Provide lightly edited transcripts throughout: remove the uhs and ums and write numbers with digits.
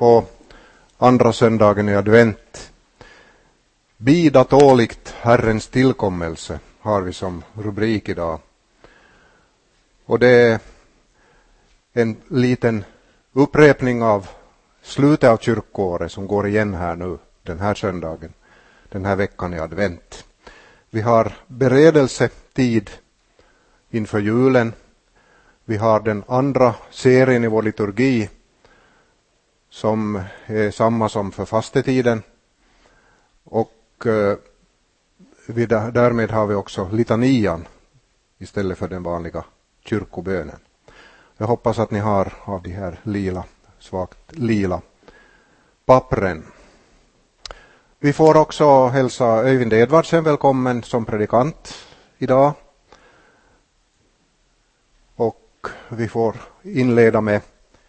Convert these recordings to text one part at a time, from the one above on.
på andra söndagen i advent. Bida tåligt Herrens tillkommelse har vi som rubrik idag. Och det är en liten upprepning av slutet av kyrkoåret som går igen här nu den här söndagen, den här veckan i advent. Vi har beredelsetid inför julen. Vi har den andra serien i vår liturgi som är samma som för fastetiden. Och därmed har vi också litanian istället för den vanliga kyrkobönen. Jag hoppas att ni har av de här svagt lila pappren. Vi får också hälsa Öyvind Edvardsen välkommen som predikant idag. Och vi får inleda med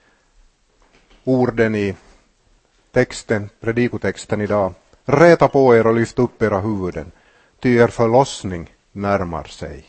orden i predikotexten idag. Räta på er och lyft upp era huvuden, ty er förlossning närmar sig.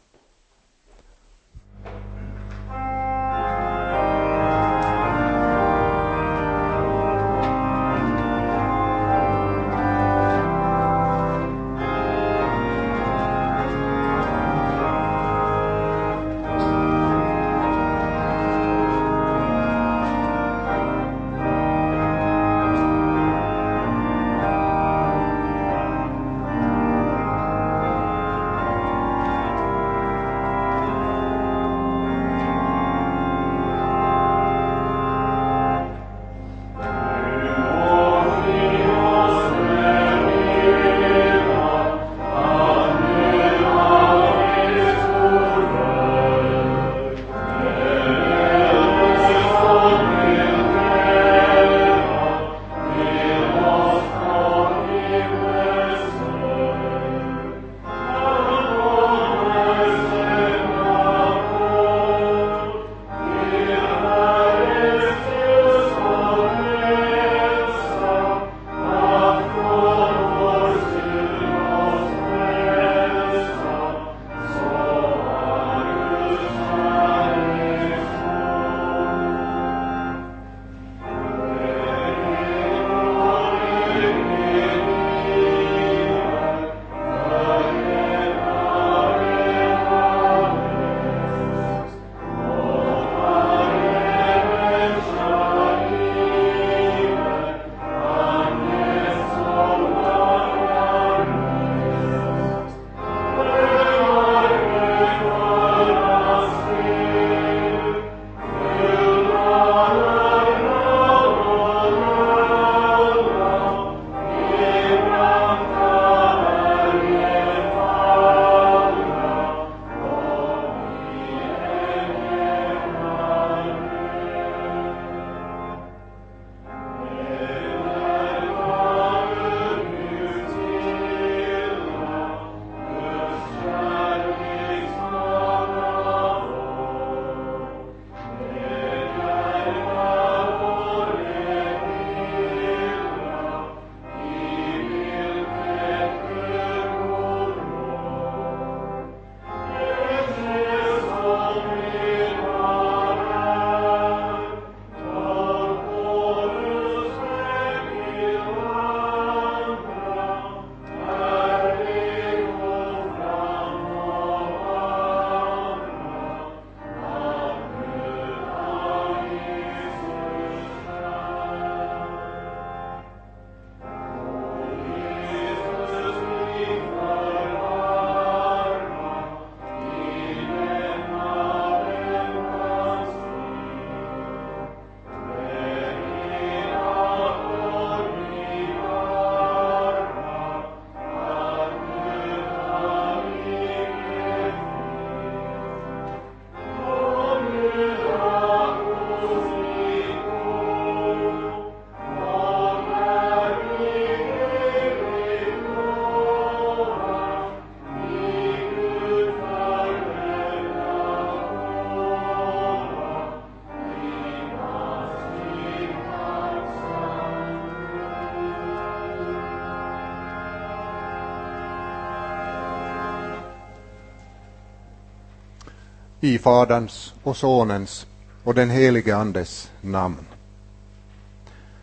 I Faderns och Sonens och den helige Andes namn.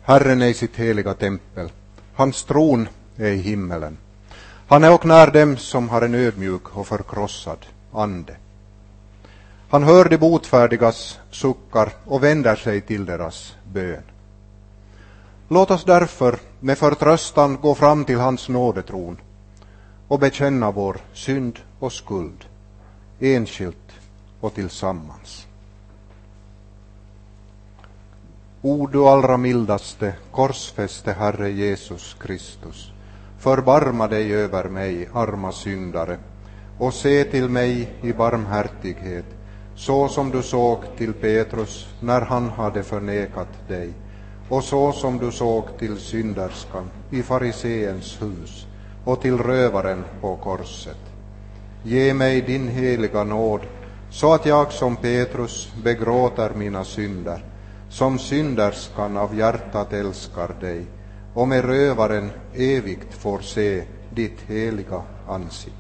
Herren är i sitt heliga tempel. Hans tron är i himmelen. Han är och när dem som har en ödmjuk och förkrossad ande. Han hör de botfärdigas suckar och vänder sig till deras bön. Låt oss därför med förtröstan gå fram till hans nådetron och bekänna vår synd och skuld, enskilt och tillsammans. O du allra mildaste, korsfäste Herre Jesus Kristus, förbarma dig över mig, arma syndare, och se till mig i barmhärtighet, så som du såg till Petrus när han hade förnekat dig, och så som du såg till synderskan i fariseens hus och till rövaren på korset. Ge mig din heliga nåd, så att jag som Petrus begråter mina synder, som synderskan av hjärtat älskar dig, och med rövaren evigt får se ditt heliga ansikte.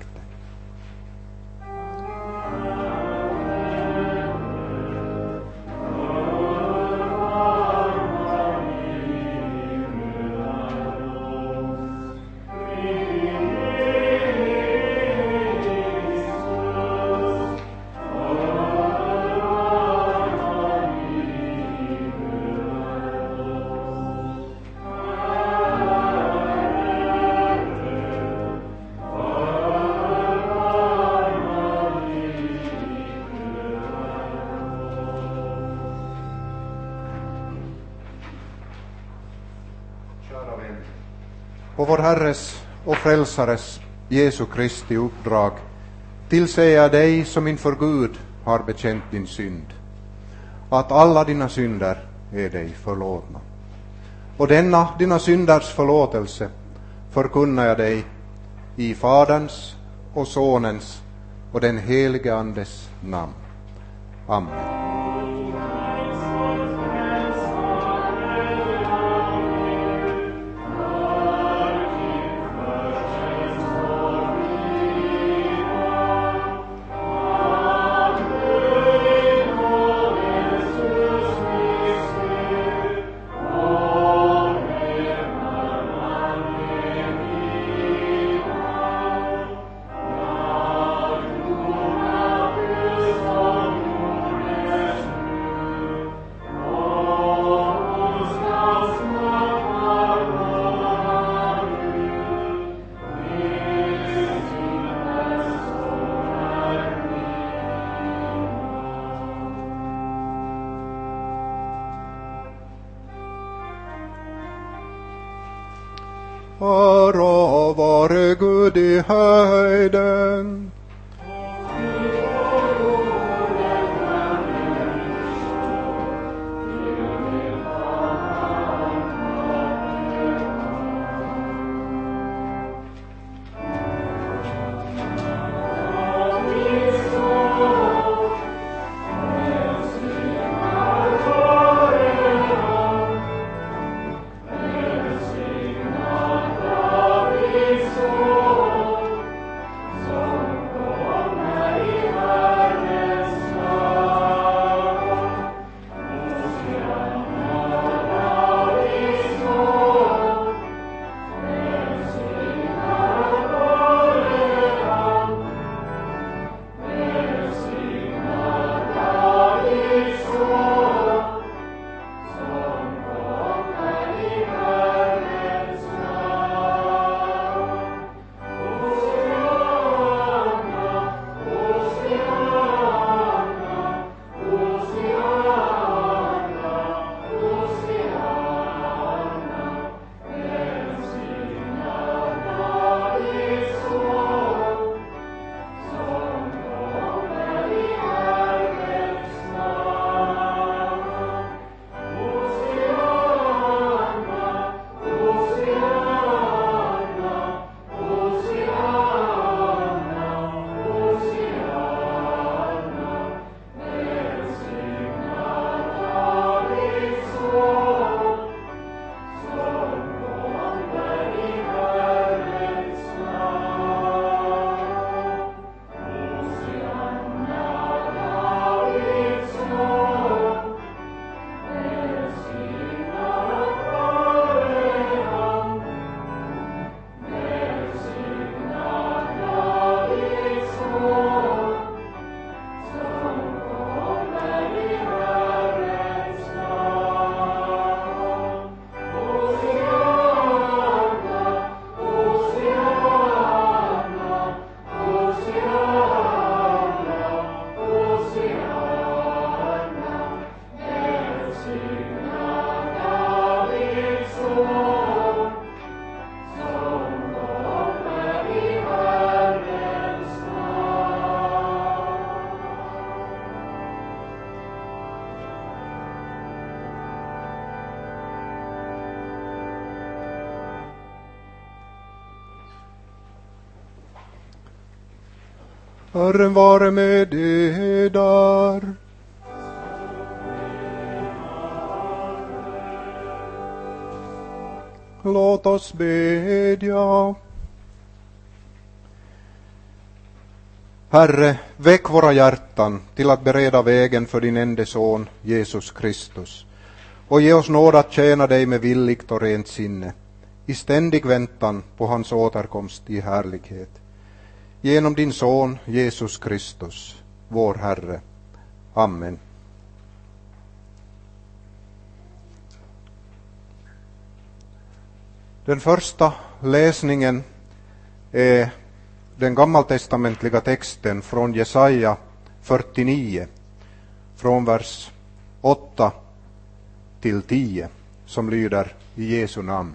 På vår Herres och Frälsares Jesu Kristi uppdrag tillsäger jag dig som inför Gud har bekänt din synd, att alla dina synder är dig förlåtna. Och denna dina synders förlåtelse förkunnar jag dig i Faderns och Sonens och den helige Andes namn. Amen. Ära vare Gud i höjden. Herren vare med eder. Låt oss bedja. Herre, väck våra hjärtan till att bereda vägen för din enda son, Jesus Kristus, och ge oss nåd att tjäna dig med villigt och rent sinne, i ständig väntan på hans återkomst i härlighet. Genom din son, Jesus Kristus, vår Herre. Amen. Den första läsningen är den gammaltestamentliga texten från Jesaja 49, från vers 8 till 10, som lyder i Jesu namn.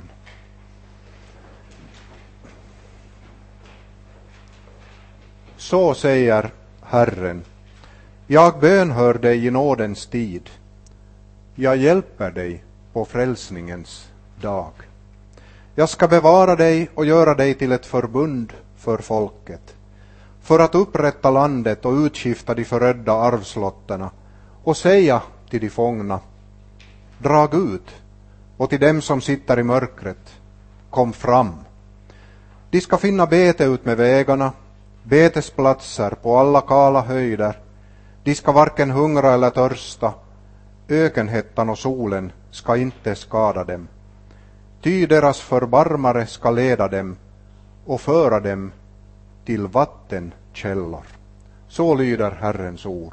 Så säger Herren: jag bönhör dig i nådens tid. Jag hjälper dig på frälsningens dag. Jag ska bevara dig och göra dig till ett förbund för folket, för att upprätta landet och utskifta de förödda arvslotterna, och säga till de fångna: drag ut, och till dem som sitter i mörkret: kom fram. De ska finna bete ut med vägarna, betesplatser på alla kala höjder. De ska varken hungra eller törsta, ökenhettan och solen ska inte skada dem. Ty deras förbarmare ska leda dem och föra dem till vattenkällor. Så lyder Herrens ord.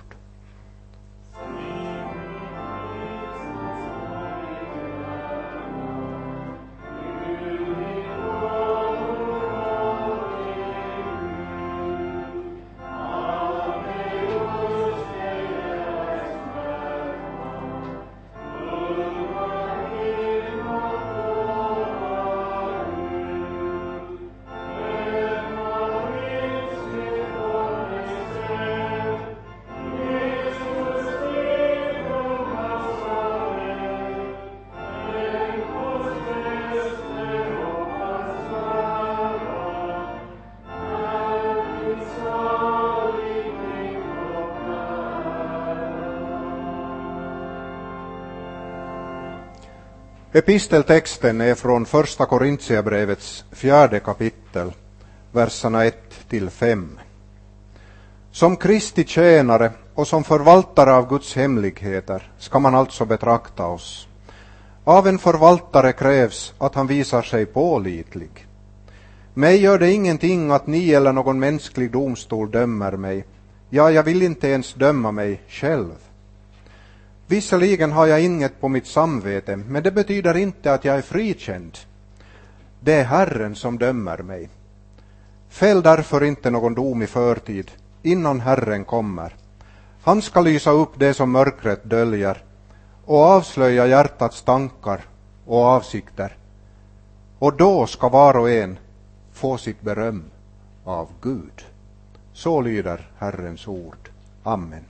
Episteltexten är från första Korintierbrevets 4 kapitel, verserna 1-5. Som Kristi tjänare och som förvaltare av Guds hemligheter ska man alltså betrakta oss. Av en förvaltare krävs att han visar sig pålitlig. Mig gör det ingenting att ni eller någon mänsklig domstol dömer mig. Ja, jag vill inte ens döma mig själv. Visserligen har jag inget på mitt samvete, men det betyder inte att jag är frikänd. Det är Herren som dömer mig. Fäll därför inte någon dom i förtid, innan Herren kommer. Han ska lysa upp det som mörkret döljer och avslöja hjärtats tankar och avsikter. Och då ska var och en få sitt beröm av Gud. Så lyder Herrens ord. Amen.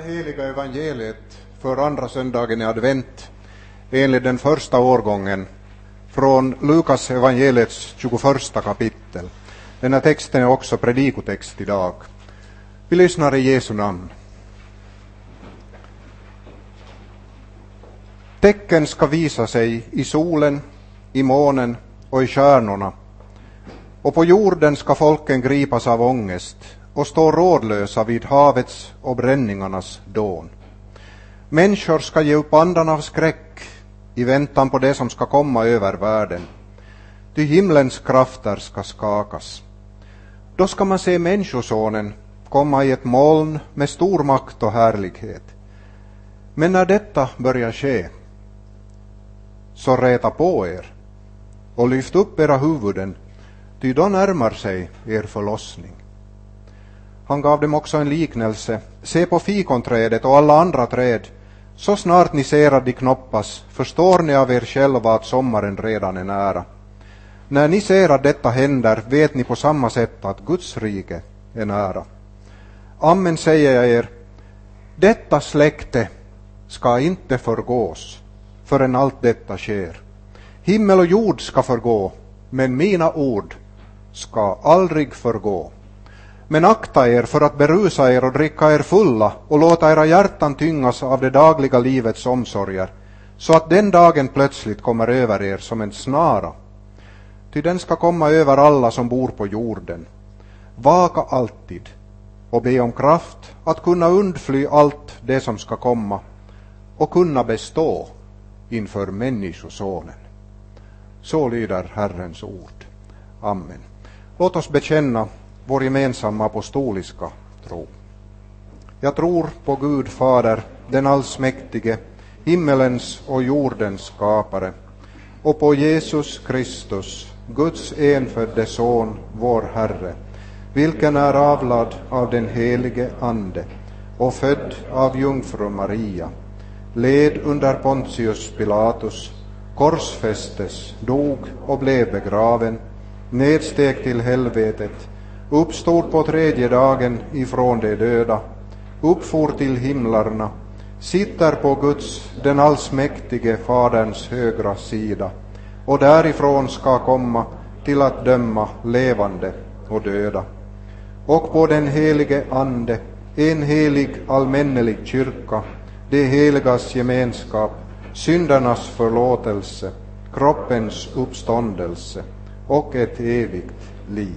heliga evangeliet för andra söndagen i advent enligt den första årgången från Lukas evangeliets 21 kapitel. Den här texten är också predikotext idag. Vi lyssnar i Jesu namn. Tecken ska visa sig i solen, i månen och i stjärnorna, och på jorden ska folken gripas av ångest och stå rådlösa vid havets och bränningarnas dån. Människor ska ge upp andan av skräck i väntan på det som ska komma över världen. Ty himlens krafter ska skakas. Då ska man se Människosonen komma i ett moln med stor makt och härlighet. Men när detta börjar ske, så räta på er och lyft upp era huvuden, ty då närmar sig er förlossning. Han gav dem också en liknelse. Se på fikonträdet och alla andra träd. Så snart ni ser att de knoppas, förstår ni av er själva att sommaren redan är nära. När ni ser att detta händer, vet ni på samma sätt att Guds rike är nära. Amen, säger jag er, detta släkte ska inte förgås förrän allt detta sker. Himmel och jord ska förgå, men mina ord ska aldrig förgå. Men akta er för att berusa er och dricka er fulla och låta era hjärtan tyngas av det dagliga livets omsorger, så att den dagen plötsligt kommer över er som en snara. Ty den ska komma över alla som bor på jorden. Vaka alltid och be om kraft att kunna undfly allt det som ska komma och kunna bestå inför Människosonen. Så lyder Herrens ord. Amen. Låt oss bekänna vår gemensamma apostoliska tro. Jag tror på Gud Fader, den allsmäktige, himmelens och jordens skapare, och på Jesus Kristus, Guds enfödde son, vår Herre, vilken är avlad av den helige Ande och född av jungfru Maria, led under Pontius Pilatus, korsfästes, dog och blev begraven, nedsteg till helvetet, uppstod på tredje dagen ifrån de döda, uppfor till himlarna, sitter på Guds, den allsmäktige Faderns högra sida, och därifrån ska komma till att döma levande och döda. Och på den helige Ande, en helig allmännelig kyrka, det heligas gemenskap, syndernas förlåtelse, kroppens uppståndelse och ett evigt liv.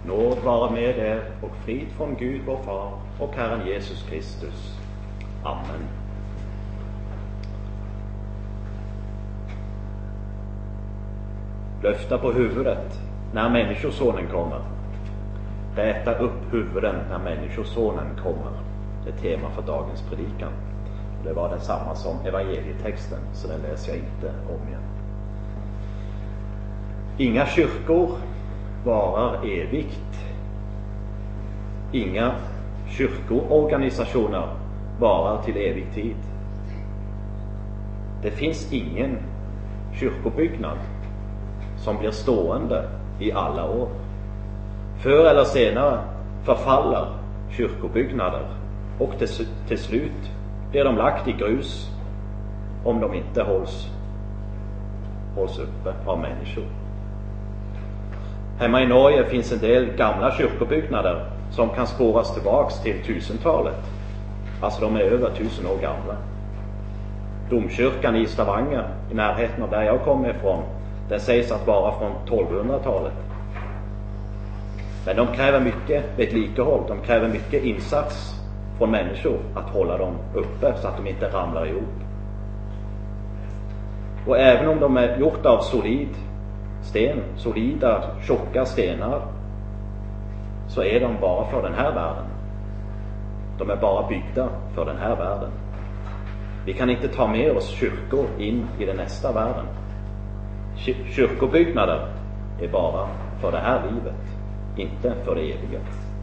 Nåd vara med er och frid från Gud vår far och Herren Jesus Kristus. Amen. Löfta på huvudet när människosonen kommer. Räta upp huvuden när människosonen kommer. Det är tema för dagens predikan. Det var densamma som evangelietexten, så den läser jag inte om igen. Inga kyrkor varar evigt. Inga kyrkoorganisationer varar till evig tid. Det finns ingen kyrkobyggnad som blir stående i alla år. Förr eller senare förfaller kyrkobyggnader och till slut blir de lagt i grus om de inte hålls uppe av människor. Hemma i Norge finns en del gamla kyrkobyggnader som kan spåras tillbaks till 1000-talet. Alltså de är över 1000 år gamla. Domkyrkan i Stavanger, i närheten av där jag kommer ifrån, den sägs att vara från 1200-talet. Men de kräver mycket vedlikehåll, de kräver mycket insats från människor att hålla dem uppe så att de inte ramlar ihop. Och även om de är gjorda av solida, tjocka stenar, så är de bara för den här världen. De är bara byggda för den här världen. Vi kan inte ta med oss kyrkor in i den nästa världen. Kyrkobyggnader är bara för det här livet, inte för det eviga.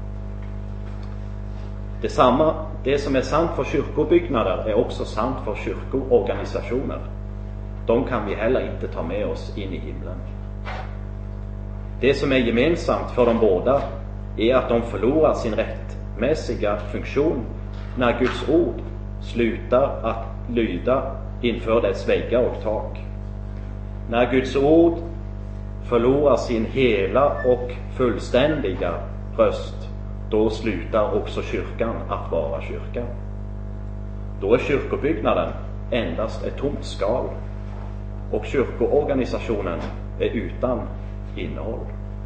Det som är sant för kyrkobyggnader är också sant för kyrkoorganisationer. De kan vi heller inte ta med oss in i himlen. Det som är gemensamt för de båda är att de förlorar sin rättmässiga funktion när Guds ord slutar att lyda inför dess väggar och tak. När Guds ord förlorar sin hela och fullständiga röst, då slutar också kyrkan att vara kyrka. Då är kyrkobyggnaden endast ett tomt skal och kyrkoorganisationen är utan innehåll.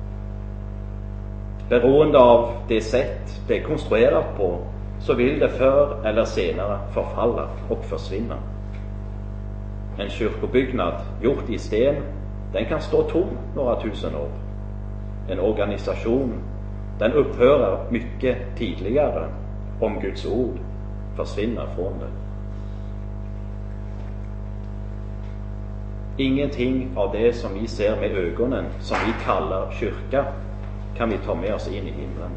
Beroende av det sätt det är konstruerat på, så vill det förr eller senare förfalla och försvinna. En kyrkobyggnad gjord i sten, den kan stå tom några tusen år. En organisation, den upphör mycket tidigare om Guds ord försvinner från det. Ingenting av det som vi ser med ögonen, som vi kallar kyrka, kan vi ta med oss in i himlen.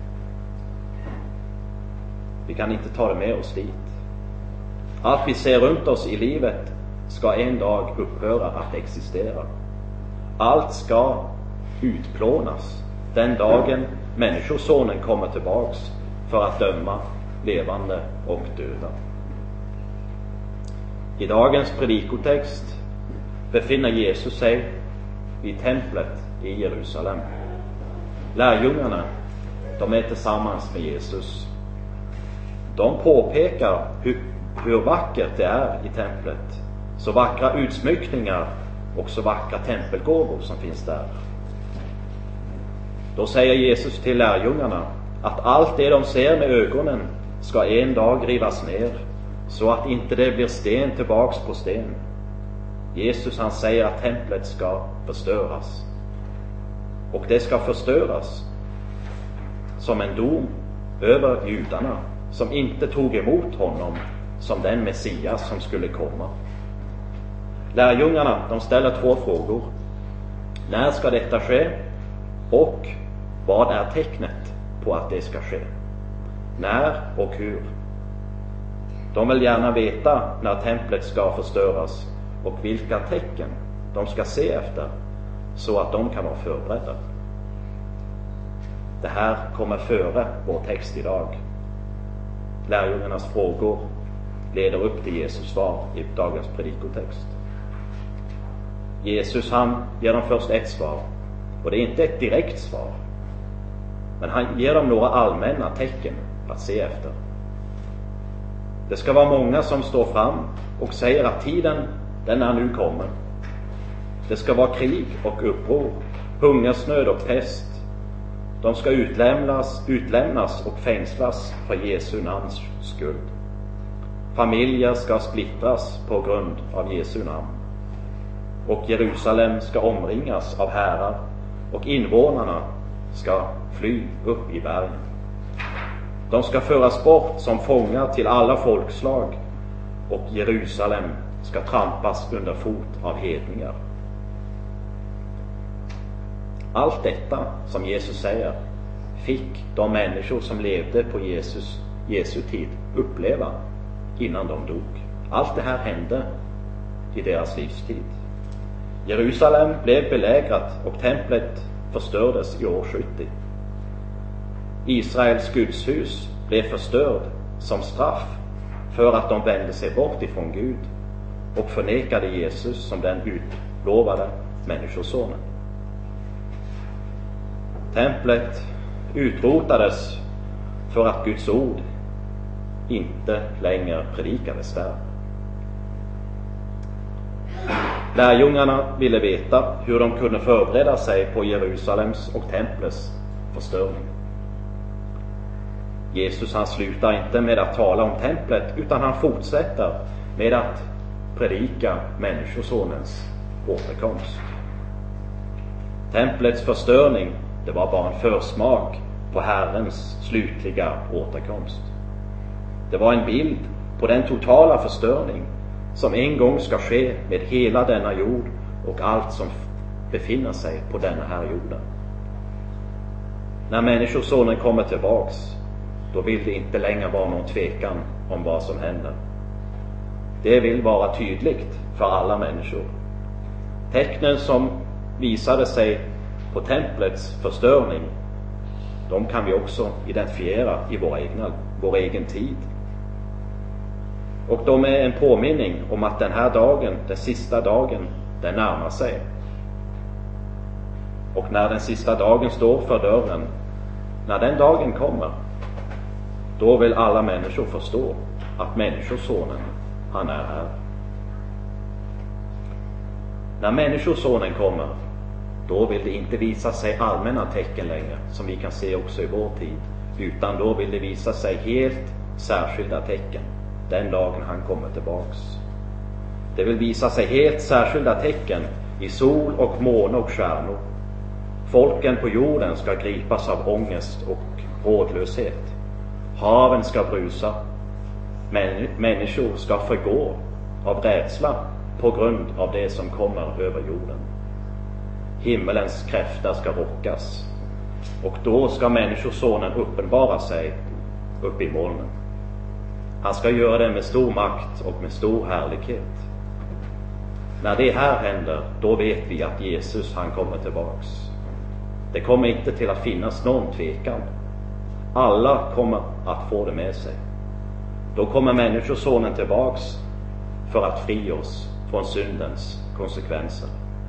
Vi kan inte ta det med oss dit. Allt vi ser runt oss i livet ska en dag upphöra att existera. Allt ska utplånas den dagen människosonen kommer tillbaks för att döma levande och döda. I dagens predikotext befinner Jesus sig vid templet i Jerusalem. Lärjungarna, de är tillsammans med Jesus. De påpekar hur vackert det är i templet. Så vackra utsmyckningar och så vackra tempelgåvor som finns där. Då säger Jesus till lärjungarna att allt det de ser med ögonen ska en dag rivas ner, så att inte det blir sten tillbaks på sten. Jesus, han säger att templet ska förstöras. Och det ska förstöras som en dom över judarna som inte tog emot honom som den Messias som skulle komma. Lärjungarna, de ställer 2 frågor. När ska detta ske? Och vad är tecknet på att det ska ske? När och hur? De vill gärna veta när templet ska förstöras och vilka tecken de ska se efter, så att de kan vara förberedda. Det här kommer före vår text idag. Lärjungarnas frågor leder upp till Jesus svar i dagens predikotext. Jesus, han ger dem först ett svar, och det är inte ett direkt svar, men han ger dem några allmänna tecken att se efter. Det ska vara många som står fram och säger att tiden, den är nu kommen. Det ska vara krig och uppror, hungersnöd och pest. De ska utlämnas och fängslas för Jesu namns skull. Familjer ska splittras på grund av Jesu namn. Och Jerusalem ska omringas av härar och invånarna ska fly upp i bergen. De ska föras bort som fångar till alla folkslag och Jerusalem ska trampas under fot av hedningar. Allt detta som Jesus säger fick de människor som levde på Jesu tid uppleva innan de dog. Allt det här hände i deras livstid. Jerusalem blev belägrat och templet förstördes i år 70. Israels gudshus blev förstörd som straff för att de vände sig bort ifrån Gud och förnekade Jesus som den utlovade människosonen. Templet utrotades för att Guds ord inte längre predikades där. Lärjungarna ville veta hur de kunde förbereda sig på Jerusalems och templets förstörning. Jesus han slutar inte med att tala om templet, utan han fortsätter med att predika människosonens återkomst. Templets förstörning, det var bara en försmak på Herrens slutliga återkomst. Det var en bild på den totala förstörning som en gång ska ske med hela denna jord och allt som befinner sig på denna här jorden. När människosonen kommer tillbaks, då vill det inte längre vara någon tvekan om vad som händer. Det vill vara tydligt för alla människor. Tecknen som visade sig på templets förstörning, de kan vi också identifiera i vår egen tid. Och de är en påminning om att den här dagen, den sista dagen, den närmar sig. Och när den sista dagen står för dörren, när den dagen kommer, då vill alla människor förstå att människosonen, han är här. När människosonen kommer, då vill det inte visa sig allmänna tecken längre, som vi kan se också i vår tid, utan då vill det visa sig helt särskilda tecken den dagen han kommer tillbaks. Det vill visa sig helt särskilda tecken i sol och måne och stjärnor. Folken på jorden ska gripas av ångest och rådlöshet. Haven ska brusa. Människor ska förgå av rädsla på grund av det som kommer över jorden. Himmelens kräfter ska rockas, och då ska människosonen uppenbara sig upp i molnen. Han ska göra det med stor makt och med stor härlighet. När det här händer, då vet vi att Jesus, han kommer tillbaks. Det kommer inte till att finnas någon tvekan. Alla kommer att få det med sig. Då kommer människosonen tillbaks för att fri oss från syndens konsekvenser.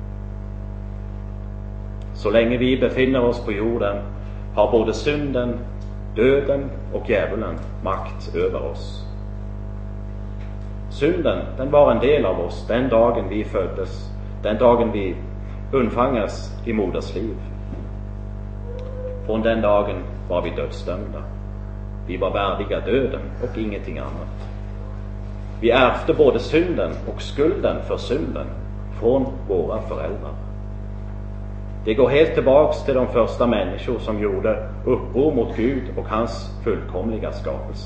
Så länge vi befinner oss på jorden har både synden, döden och djävulen makt över oss. Synden, den var en del av oss den dagen vi föddes, den dagen vi undfangas i moders liv. Från den dagen var vi dödsdömda. Vi var värdiga döden och ingenting annat. Vi ärvde både synden och skulden för synden från våra föräldrar. Det går helt tillbaks till de första människor som gjorde uppror mot Gud och hans fullkomliga skapelse.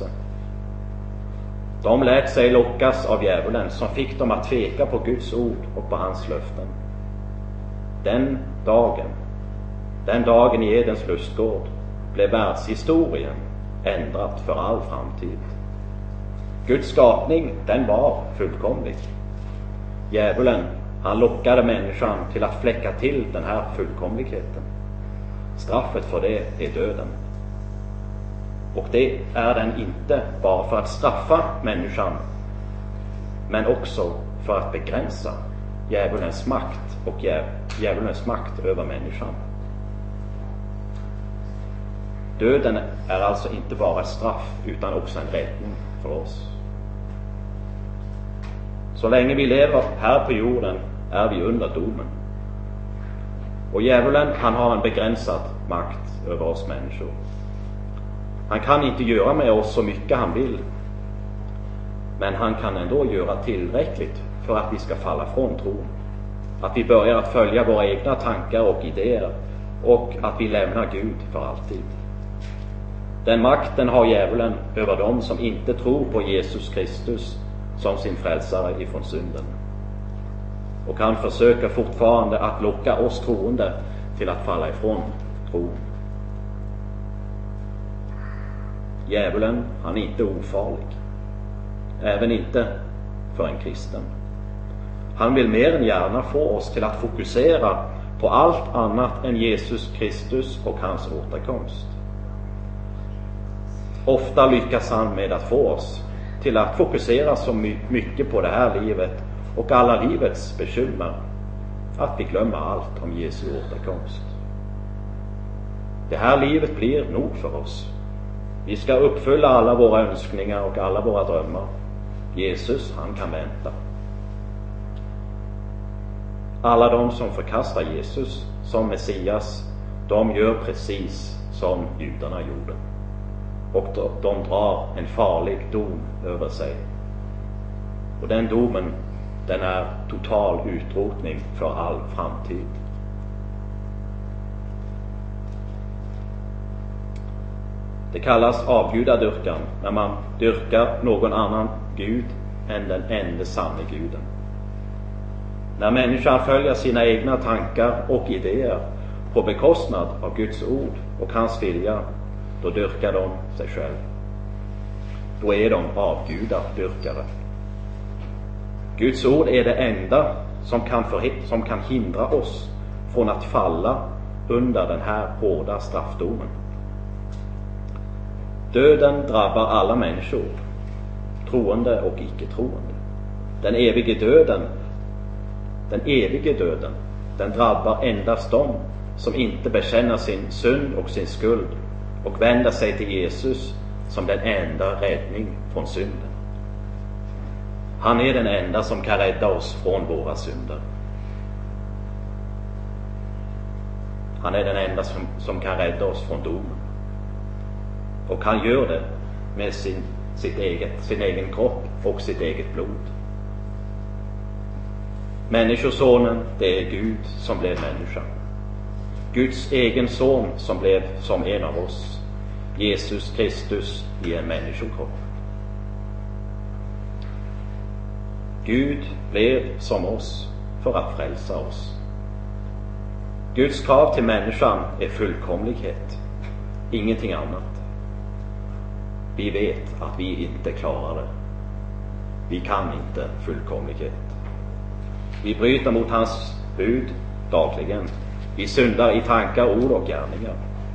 De lät sig lockas av djävulen som fick dem att tveka på Guds ord och på hans löften. Den dagen i Edens lustgård blev världshistorien ändrat för all framtid. Guds skapning, den var fullkomlig. Djävulen, han lockade människan till att fläcka till den här fullkomligheten. Straffet för det är döden. Och det är den inte bara för att straffa människan, men också för att begränsa djävulens makt och djävulens makt över människan. Döden är alltså inte bara ett straff utan också en räddning för oss. Så länge vi lever här på jorden är vi under domen. Och djävulen, han har en begränsad makt över oss människor. Han kan inte göra med oss så mycket han vill. Men han kan ändå göra tillräckligt för att vi ska falla från tron. Att vi börjar att följa våra egna tankar och idéer och att vi lämnar Gud för alltid. Den makten har djävulen över dem som inte tror på Jesus Kristus som sin frälsare ifrån synden. Och han försöker fortfarande att locka oss troende till att falla ifrån tron. Djävulen, han är inte ofarlig. Även inte för en kristen. Han vill mer än gärna få oss till att fokusera på allt annat än Jesus Kristus och hans återkomst. Ofta lyckas han med att få oss till att fokusera så mycket på det här livet och alla livets bekymmer att vi glömmer allt om Jesu återkomst. Det här livet blir nog för oss. Vi ska uppfylla alla våra önskningar och alla våra drömmar. Jesus, han kan vänta. Alla de som förkastar Jesus som Messias, de gör precis som judarna gjorde. Och de drar en farlig dom över sig. Och den domen, den är total utrotning för all framtid. Det kallas avgudadyrkan när man dyrkar någon annan Gud än den enda sanne guden. När människan följer sina egna tankar och idéer på bekostnad av Guds ord och hans vilja, då dyrkar de sig själv. Då är de avgudadyrkare. Guds ord är det enda som kan hindra oss från att falla under den här hårda straffdomen. Döden drabbar alla människor, troende och icke-troende. Den evige döden, den drabbar endast dem som inte bekänner sin synd och sin skuld och vänder sig till Jesus som den enda räddning från synden. Han är den enda som kan rädda oss från våra synder. Han är den enda som kan rädda oss från domen. Och han gör det med sin egen kropp och sitt eget blod. Människosonen, det är Gud som blev människa. Guds egen son som blev som en av oss. Jesus Kristus i en människokropp. Gud blev som oss för att frälsa oss. Guds krav till människan är fullkomlighet, ingenting annat. Vi vet att vi inte klarar det. Vi kan inte fullkomlighet. Vi bryter mot hans bud dagligen. Vi syndar i tankar, ord och gärningar.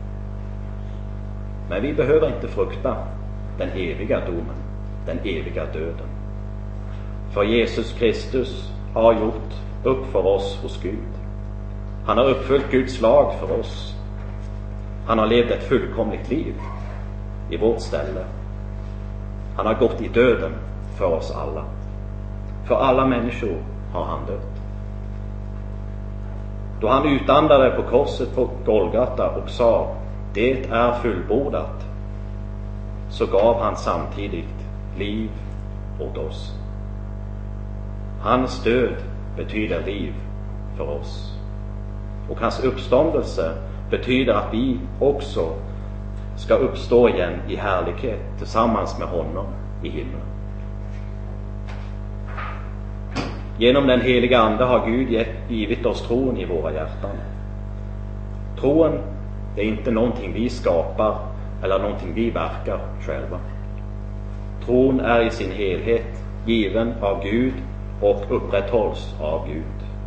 Men vi behöver inte frukta den eviga domen, den eviga döden. För Jesus Kristus har gjort upp för oss hos Gud. Han har uppfyllt Guds lag för oss. Han har levt ett fullkomligt liv i vårt ställe. Han har gått i döden för oss alla. För alla människor har han dött. Då han utandade på korset på Golgata och sa, det är fullbordat, så gav han samtidigt liv åt oss. Hans död betyder liv för oss. Och hans uppståndelse betyder att vi också ska uppstå igen i härlighet tillsammans med honom i himlen. Genom den heliga ande har Gud givit oss tron i våra hjärtan. Tron är inte någonting vi skapar eller någonting vi verkar själva. Tron är i sin helhet given av Gud och upprätthålls av Gud.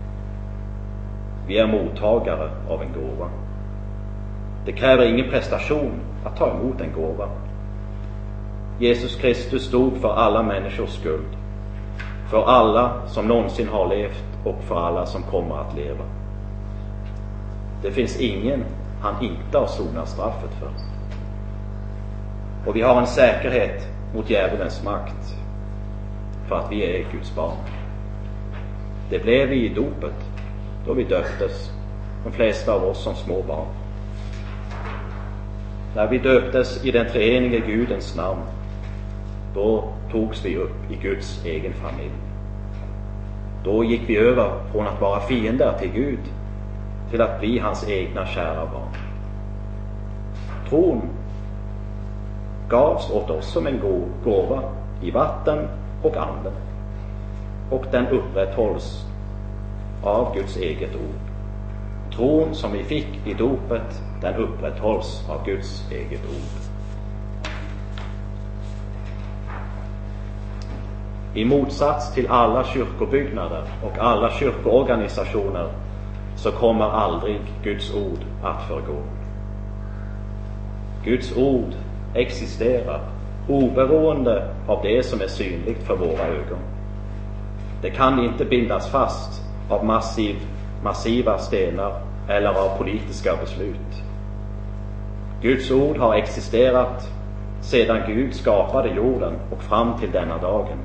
Vi är mottagare av en gåva. Det kräver ingen prestation att ta emot en gåva. Jesus Kristus dog för alla människors skuld. För alla som någonsin har levt och för alla som kommer att leva. Det finns ingen han inte har sonat straffet för. Och vi har en säkerhet mot djävulens makt för att vi är Guds barn. Det blev vi i dopet då vi döptes de flesta av oss som små barn. När vi döptes i den treenige Gudens namn, då togs vi upp i Guds egen familj. Då gick vi över från att vara fiender till Gud till att bli hans egna kära barn. Tron gavs åt oss som en gåva i vatten och anden, och den upprätthålls av Guds eget ord. Tron som vi fick i dopet, den upprätthålls av Guds eget ord. I motsats till alla kyrkobyggnader och alla kyrkoorganisationer så kommer aldrig Guds ord att förgå. Guds ord existerar oberoende av det som är synligt för våra ögon. Det kan inte bindas fast av massiva stenar eller av politiska beslut. Guds ord har existerat sedan Gud skapade jorden och fram till denna dagen.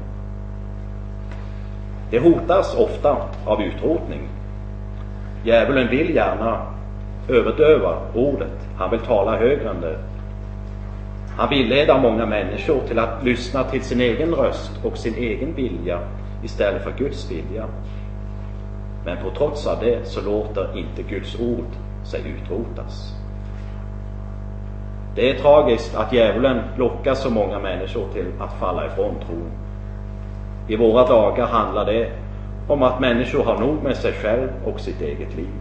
Det hotas ofta av utrotning. Djävulen vill gärna överdöva ordet. Han vill tala högre än det. Han vill leda många människor till att lyssna till sin egen röst och sin egen vilja istället för Guds vilja. Men på trots av det så låter inte Guds ord sig utrotas. Det är tragiskt att djävulen lockar så många människor till att falla ifrån tron. I våra dagar handlar det om att människor har nog med sig själv och sitt eget liv.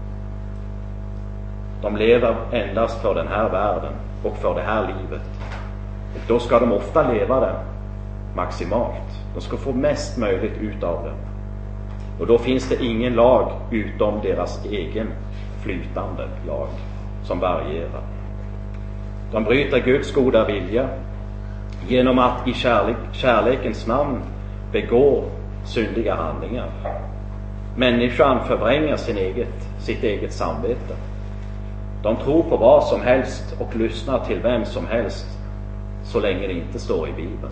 De lever endast för den här världen och för det här livet. Och då ska de ofta leva det maximalt. De ska få mest möjligt ut av det. Och då finns det ingen lag utom deras egen flytande lag som varierar. De bryter Guds goda vilja genom att i kärlekens namn begå syndiga handlingar. Människan förvränger sitt eget samvete. De tror på vad som helst och lyssnar till vem som helst så länge det inte står i Bibeln.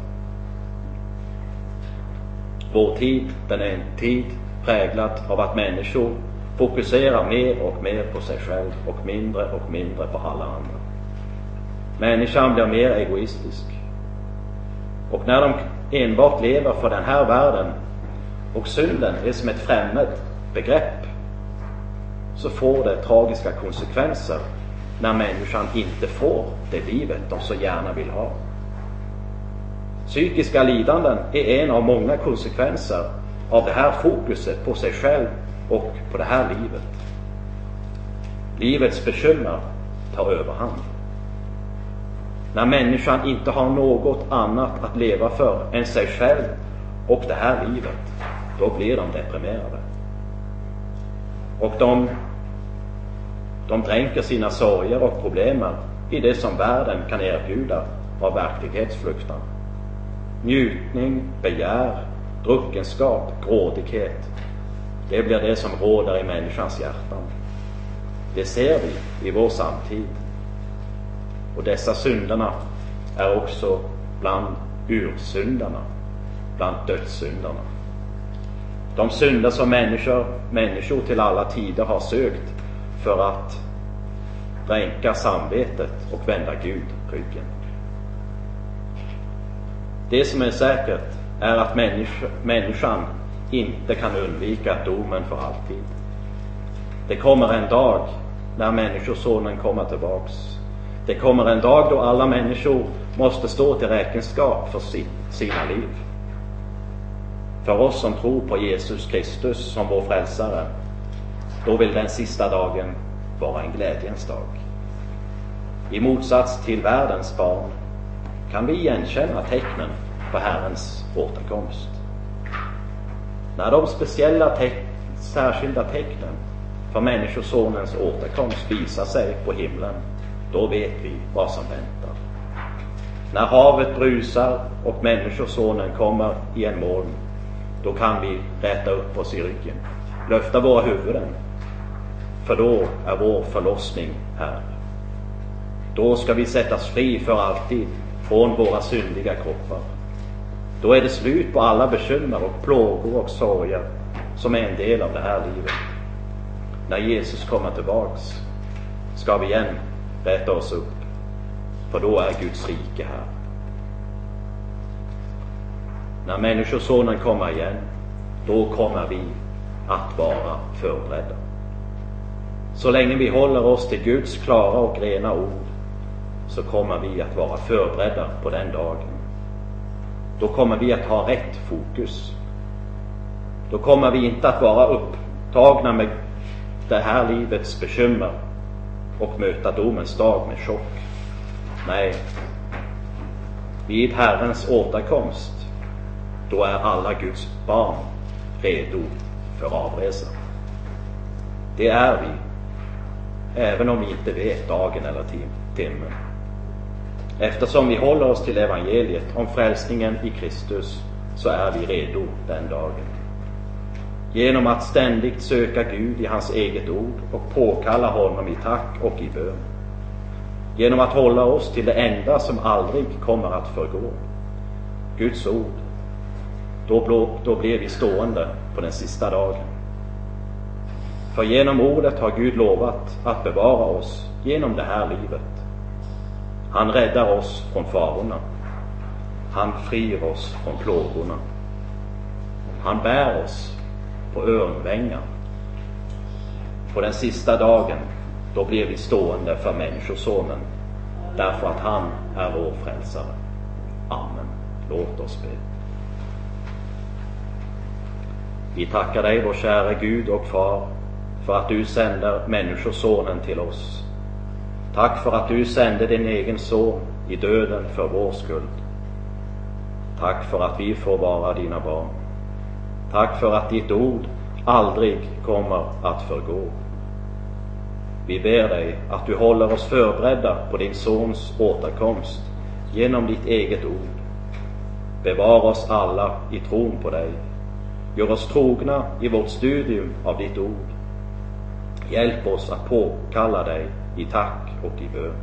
Vår tid, den är en tid präglad av att människor fokuserar mer och mer på sig själv och mindre på alla andra. Människan blir mer egoistisk. Och när de enbart lever för den här världen och synden är som ett främmande begrepp, så får det tragiska konsekvenser när människan inte får det livet de så gärna vill ha. Psykiska lidanden är en av många konsekvenser av det här fokuset på sig själv och på det här livet. Livets bekymmer tar överhand. När människan inte har något annat att leva för än sig själv och det här livet, då blir de deprimerade. Och de dränker sina sorger och problem i det som världen kan erbjuda av verklighetsflyktan. Njutning, begär, druckenskap, grådighet. Det blir det som råder i människans hjärtan. Det ser vi i vår samtid. Och dessa synderna är också bland ursyndarna, bland dödssyndarna. De synder som människor till alla tider har sökt för att dränka samvetet och vända Gud ryggen. Det som är säkert är att människan inte kan undvika domen för alltid. Det kommer en dag när människosonen kommer tillbaks. Det kommer en dag då alla människor måste stå till räkenskap för sina liv. För oss som tror på Jesus Kristus som vår frälsare, då vill den sista dagen vara en glädjens dag. I motsats till världens barn kan vi igenkänna tecknen på Herrens återkomst. När de särskilda tecknen för människosonens återkomst visar sig på himlen, då vet vi vad som väntar. När havet brusar och människosonen kommer i en moln, då kan vi räta upp oss i ryggen, lyfta våra huvuden, för då är vår förlossning här. Då ska vi sättas fri för alltid från våra syndiga kroppar. Då är det slut på alla bekymmer och plågor och sorger som är en del av det här livet. när Jesus kommer tillbaks, ska vi igen rätta oss upp, för då är Guds rike här. När människosonen kommer igen, då kommer vi att vara förberedda. Så länge vi håller oss till Guds klara och rena ord, så kommer vi att vara förberedda på den dagen. Då kommer vi att ha rätt fokus. Då kommer vi inte att vara upptagna med det här livets bekymmer och möta domens dag med chock. Nej, vid Herrens återkomst, då är alla Guds barn redo för avresa. Det är vi, även om vi inte vet dagen eller timmen. Eftersom vi håller oss till evangeliet om frälsningen i Kristus, så är vi redo den dagen. Genom att ständigt söka Gud i hans eget ord och påkalla honom i tack och i bön. Genom att hålla oss till det enda som aldrig kommer att förgå, Guds ord. Då blir vi stående på den sista dagen. För genom ordet har Gud lovat att bevara oss genom det här livet. Han räddar oss från farorna. Han frier oss från plågorna. Han bär oss på örnvängar. På den sista dagen, då blir vi stående för människosonen, därför att han är vår frälsare. Amen. Låt oss be. Vi tackar dig, vår kära Gud och far, för att du sänder människosonen till oss. Tack för att du sände din egen son i döden för vår skuld. Tack för att vi får vara dina barn. Tack för att ditt ord aldrig kommer att förgå. Vi ber dig att du håller oss förberedda på din sons återkomst genom ditt eget ord. Bevara oss alla i tron på dig. Gör oss trogna i vårt studium av ditt ord. Hjälp oss att påkalla dig i tack och i bön.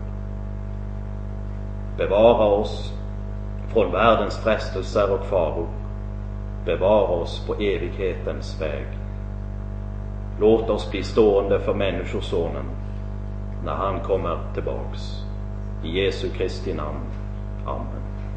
Bevara oss från världens frestelser och faror. Bevara oss på evighetens väg. Låt oss bli stående för människosonen när han kommer tillbaks. I Jesu Kristi namn. Amen.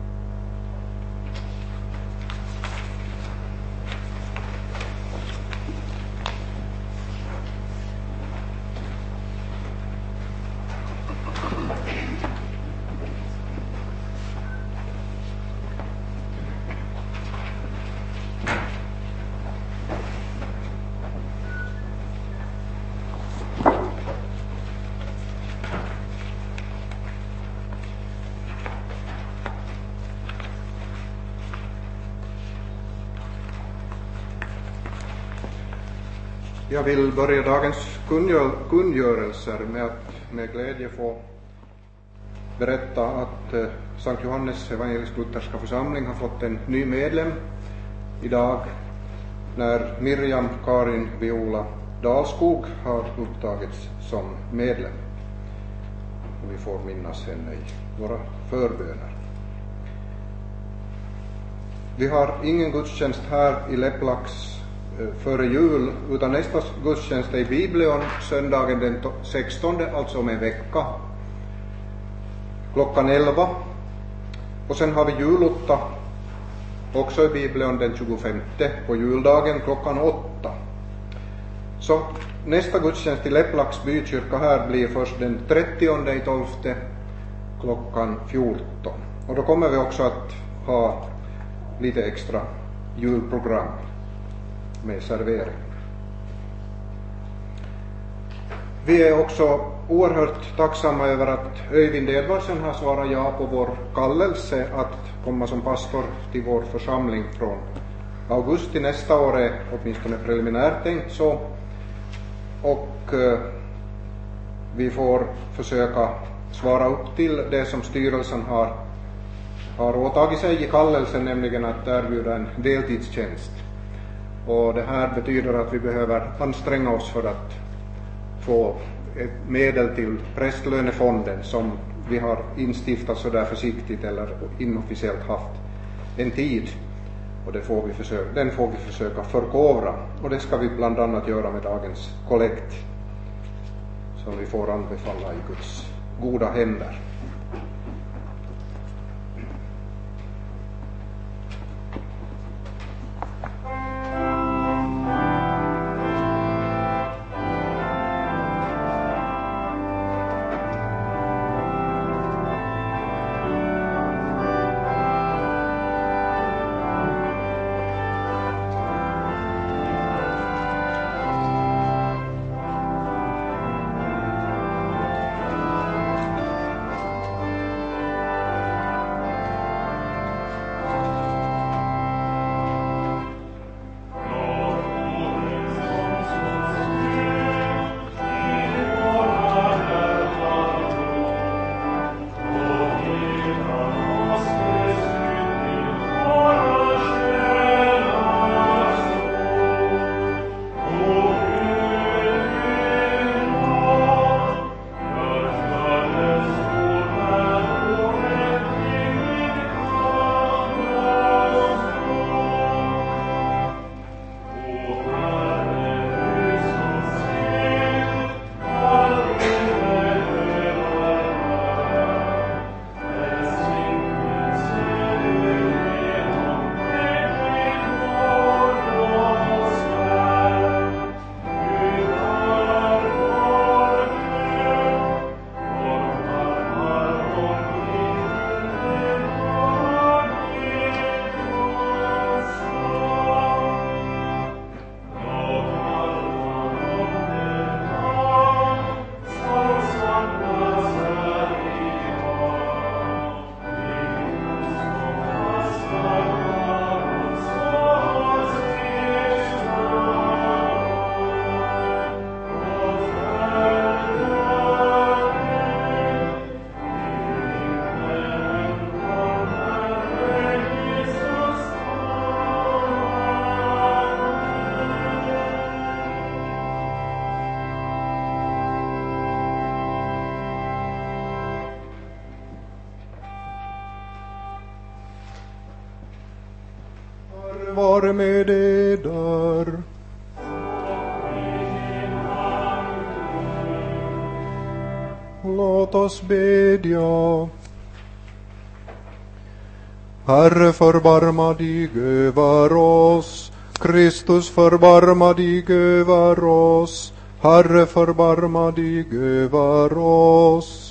Jag vill börja dagens kungörelser med att med glädje få berätta att Sankt Johannes evangelisk-lutherska församling har fått en ny medlem idag, när Miriam Karin Viola Dalskog har upptagits som medlem. Och vi får minnas henne i våra förböner. Vi har ingen gudstjänst här i Lepplax före jul, utan nästa gudstjänst är i Biblion söndagen den 16, alltså om en vecka, klockan 11. Och sen har vi julotta också i Biblion den 25 på juldagen klockan 8. Så nästa gudstjänst i Lepplax bykyrka här blir först den 30/12 klockan 14. Och då kommer vi också att ha lite extra julprogram med servering. Vi är också oerhört tacksamma över att Öyvind Edvardsen har svarat ja på vår kallelse att komma som pastor till vår församling från augusti nästa år, är åtminstone preliminärt tänkt så. Och vi får försöka svara upp till det som styrelsen har åtagit sig i kallelsen, nämligen att erbjuda en deltidstjänst. Och det här betyder att vi behöver anstränga oss för att få ett medel till prästlönefonden som vi har instiftat så där försiktigt eller inofficiellt haft en tid. Och den får vi försöka förkovra. Och det ska vi bland annat göra med dagens kollekt som vi får anbefalla i Guds goda händer. Var med eder. Låt oss bedja. Herre, förbarma dig över oss. Kristus, förbarma dig över oss. Herre, förbarma dig över oss.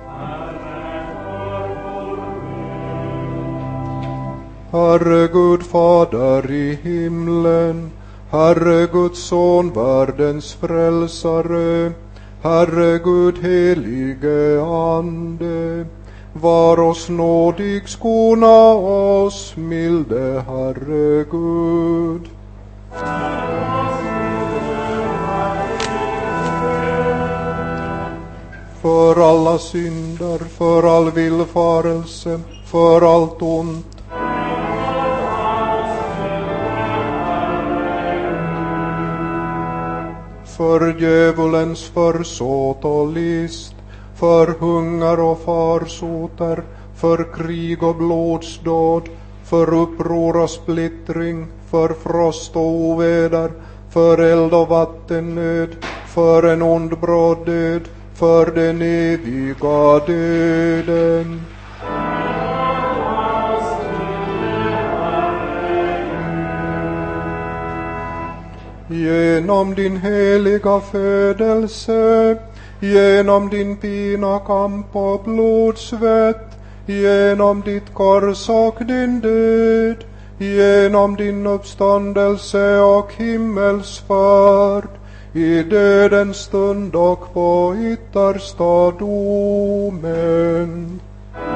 Herre Gud Fader i himlen, Herre Guds son, världens frälsare, Herre Gud helige Ande, var oss nådig, skona oss, milde Herre Gud. För alla synder, för all villfarelse, för allt ont, för djävulens försåt och list, för hungar och farsoter, för krig och blodsdåd, för uppror och splittring, för frost och oväder, för eld och vattennöd, för en ond bråd död, för den eviga döden. Genom din heliga födelse, genom din pina, kamp och blodsvett, genom ditt kors och din död, genom din uppståndelse och himmelsfärd, i dödens stund och på yttersta domen.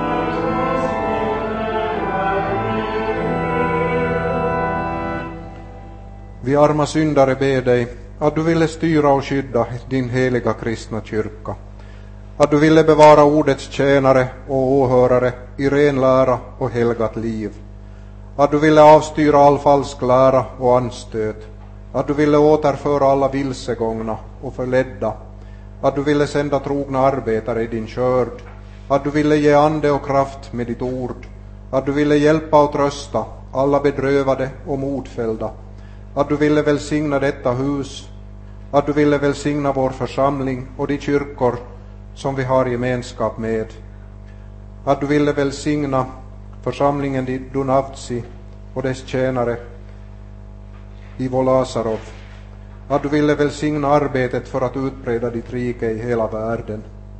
Vi arma syndare ber dig att du ville styra och skydda din heliga kristna kyrka. Att du ville bevara ordets tjänare och åhörare i ren lära och helgat liv. Att du ville avstyra all falsk lära och anstöt. Att du ville återföra alla vilsegångna och förledda. Att du ville sända trogna arbetare i din skörd. Att du ville ge ande och kraft med ditt ord. Att du ville hjälpa och trösta alla bedrövade och modfällda. Att du ville välsigna detta hus. att du ville välsigna vår församling och de kyrkor som vi har gemenskap med. Att du ville välsigna församlingen i Dunavtsi och dess tjänare i Volasarov. Att du ville välsigna arbetet för att utbreda ditt rike i hela världen.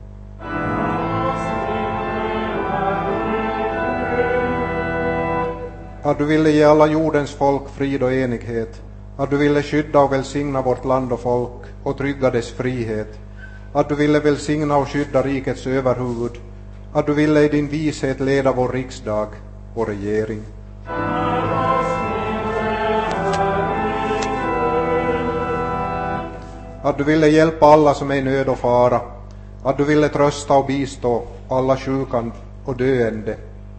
Att du ville ge alla jordens folk frid och enighet. Att du ville skydda och välsigna vårt land och folk och trygga dess frihet. Att du ville välsigna och skydda rikets överhuvud. Att du ville i din vishet leda vår riksdag och regering. Att du ville hjälpa alla som är i nöd och fara. Att du ville trösta och bistå alla sjuka och döende.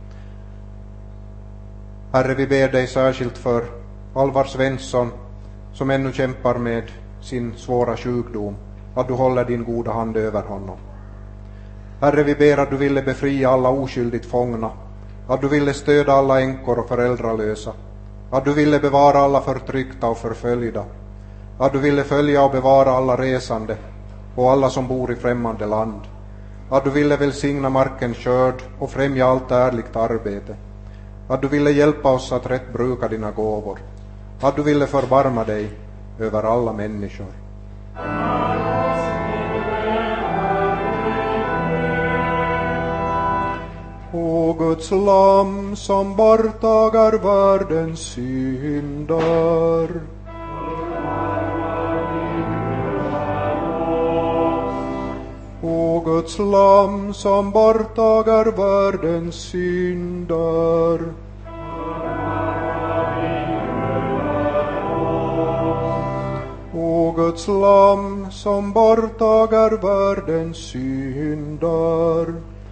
Herre, vi ber dig särskilt för Alvar Svensson som ännu kämpar med sin svåra sjukdom. Att du håller din goda hand över honom. Herre, vi ber att du ville befria alla oskyldigt fångna. Att du ville stödja alla änkor och föräldralösa. Att du ville bevara alla förtryckta och förföljda. Att du ville följa och bevara alla resande och alla som bor i främmande land. Att du ville välsigna markens skörd och främja allt ärligt arbete. Att du ville hjälpa oss att rätt bruka dina gåvor. Att du ville förbarma dig över alla människor. O Guds lamm som borttagar världens syndar. O Guds lamm som borttagar världens syndar. O Guds lamm som borttagar världens syndar.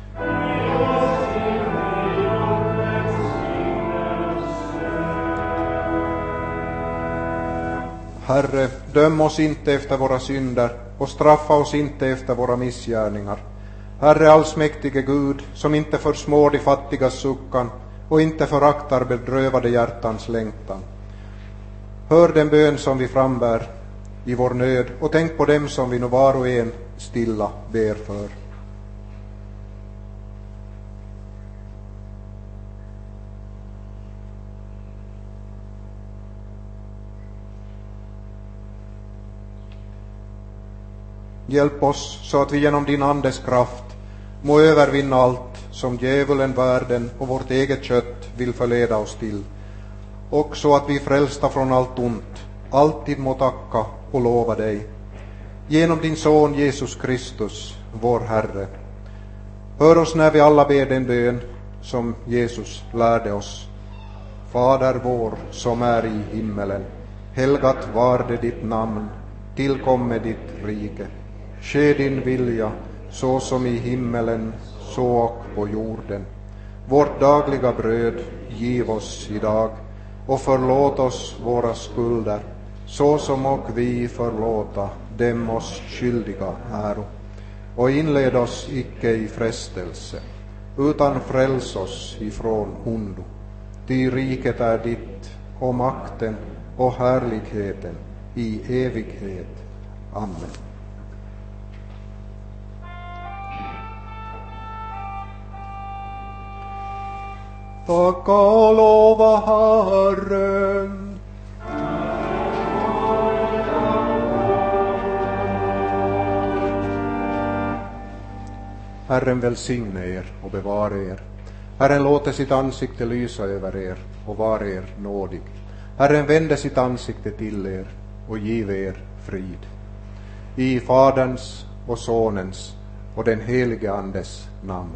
Herre, döm oss inte efter våra synder och straffa oss inte efter våra missgärningar. Herre allsmäktige Gud, som inte försmår de fattigas suckan och inte föraktar bedrövade hjärtans längtan. Hör den bön som vi frambär i vår nöd och tänk på dem som vi nu var och en stilla ber för. Hjälp oss så att vi genom din andes kraft må övervinna allt som djävulen, världen och vårt eget kött vill förleda oss till. Och så att vi frälsta från allt ont alltid må tacka och lova dig. Genom din son Jesus Kristus, vår Herre. Hör oss när vi alla ber den bön som Jesus lärde oss. Fader vår som är i himmelen. Helgat varde ditt namn. Tillkomme ditt rike. Ske din vilja, så som i himmelen, så och på jorden. Vårt dagliga bröd giv oss idag, och förlåt oss våra skulder, så som och vi förlåta dem oss skyldiga äro. Och inled oss icke i frestelse, utan fräls oss ifrån ondo. Ty riket är ditt, och makten och härligheten i evighet. Amen. Tacka och lova Herren. Herren välsigne er och bevara er. Herren låter sitt ansikte lysa över er och vara er nådig. Herren vände sitt ansikte till er och giv er frid. I Faderns och Sonens och den helige Andes namn.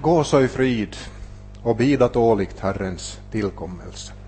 gå så i frid och bida tåligt Herrens tillkommelse.